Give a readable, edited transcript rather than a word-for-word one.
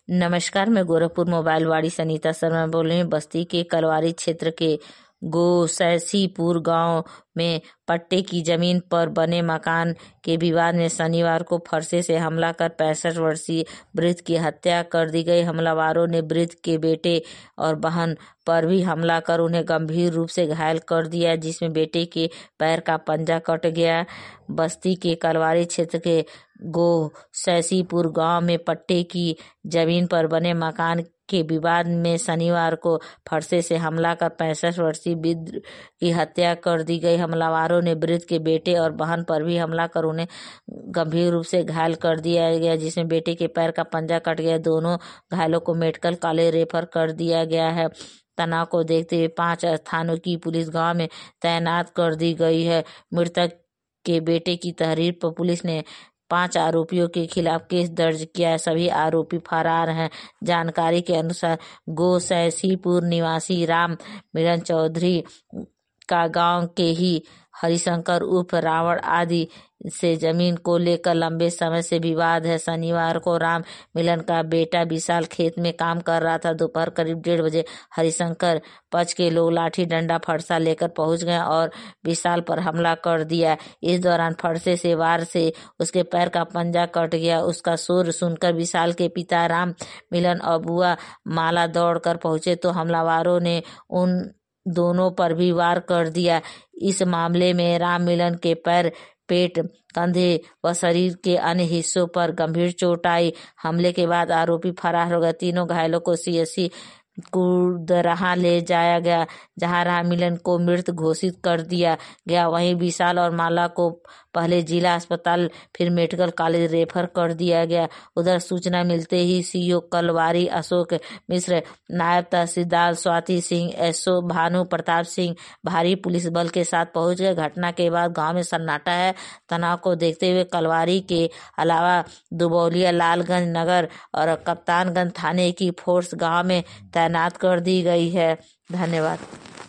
नमस्कार, मैं गोरखपुर मोबाइल वाड़ी सनीता शर्मा बोल रही हूँ। बस्ती के कलवारी क्षेत्र के गोसैसीपुर गांव में पट्टे की जमीन पर बने मकान के विवाद में शनिवार को फरसे से हमला कर 65 वर्षीय वृद्ध की हत्या कर दी गई। हमलावरों ने वृद्ध के बेटे और बहन पर भी हमला कर उन्हें गंभीर रूप से घायल कर दिया, जिसमें बेटे के पैर का पंजा कट गया। बस्ती के कलवारी क्षेत्र के गोसैसीपुर गांव में पट्टे की जमीन पर बने मकान के विवाद में शनिवार को फरसे से हमला कर 65 वर्षीय वृद्ध की हत्या कर दी गई। हमलावरों ने वृद्ध के बेटे और बहन पर भी हमला कर उन्हें गंभीर रूप से घायल कर दिया गया, जिसमें बेटे के पैर का पंजा कट गया। दोनों घायलों को मेडिकल कॉलेज रेफर कर दिया गया है। तनाव को देखते हुए 5 स्थानों की पुलिस गांव में तैनात कर दी गई है। मृतक के बेटे की तहरीर पर पुलिस ने 5 आरोपियों के खिलाफ केस दर्ज किया है। सभी आरोपी फरार हैं। जानकारी के अनुसार गोसैसीपुर निवासी राम मिलन चौधरी का गांव के ही हरिशंकर उर्फ रावण आदि से जमीन को लेकर लंबे समय से विवाद है। शनिवार को राम मिलन का बेटा विशाल खेत में काम कर रहा था। दोपहर करीब 1:30 बजे हरिशंकर पक्ष के लोग लाठी डंडा फरसा लेकर पहुंच गए और विशाल पर हमला कर दिया। इस दौरान फरसे से वार से उसके पैर का पंजा कट गया। उसका शोर सुनकर विशाल के पिता राम मिलन और बुआ माला दौड़कर पहुंचे तो हमलावरों ने उन दोनों पर भी वार कर दिया। इस मामले में राम मिलन के पैर, पेट, कंधे व शरीर के अन्य हिस्सों पर गंभीर चोट आई। हमले के बाद आरोपी फरार हो गए। तीनों घायलों को सीएससी कुर्दराहा ले जाया गया, जहां राम मिलन को मृत घोषित कर दिया गया। वहीं विशाल और माला को पहले जिला अस्पताल फिर मेडिकल कॉलेज रेफर कर दिया गया। उधर सूचना मिलते ही सीओ कलवारी अशोक मिश्र, नायब तहसीलदार स्वाति सिंह, एसओ भानु प्रताप सिंह भारी पुलिस बल के साथ पहुंच गए। घटना के बाद गांव में सन्नाटा है। तनाव को देखते हुए कलवारी के अलावा दुबौलिया, लालगंज नगर और कप्तानगंज थाने की फोर्स गांव में तैनात कर दी गई है। धन्यवाद।